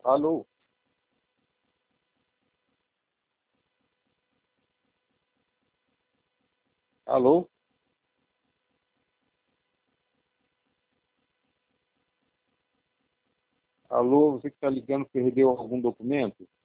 Alô? Alô? Alô, você que está ligando, perdeu algum documento?